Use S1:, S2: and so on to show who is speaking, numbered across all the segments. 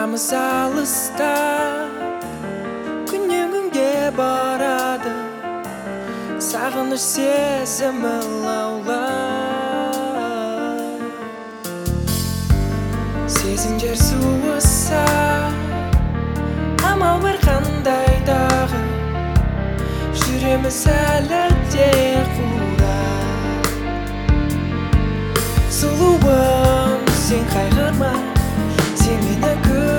S1: Арамыз алыста, күннен күнге барады, сағыныш сезімі лаулап. Сезімдер суыса, амал бар қандай дағы, жүреміз әлі де қура. Сұлуым, сен қайғырма, сен мені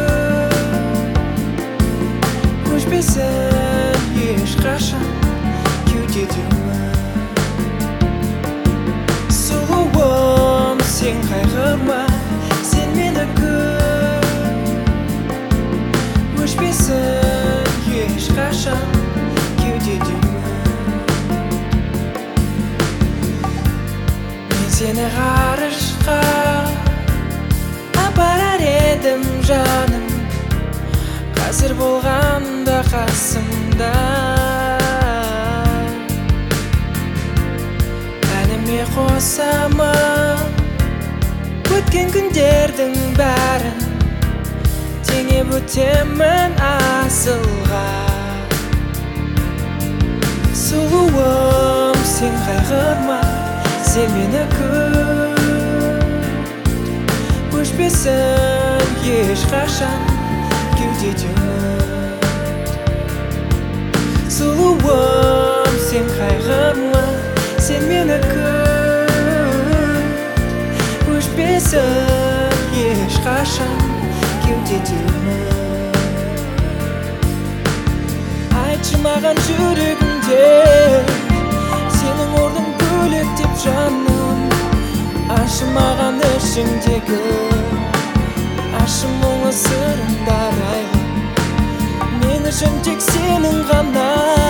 S1: көшпесін ешқашан кеудедемін. Сұлуым, сен қайғырма, сен мені көшпесін ешқашан кеудедемін. Мен сені ғарышқа апарар едім жаным, қазір болғанда қасымда. Әніме қосамын өткен күндердің бәрін, теңеп өтемін асылға. Сұлуым, сен қайғырма, сен мені көшпесін ешқашан кеудедемін. Сұлуым, сен қайғырма, сен мені көшпесін ешқашан кеудедемін. Айтшы маған жүрегімде сенің орның бөлек деп жаным, ашы маған ішіңдегі ашы мұңлы сырыңды арайлы. Мен үшін тек сенің ғана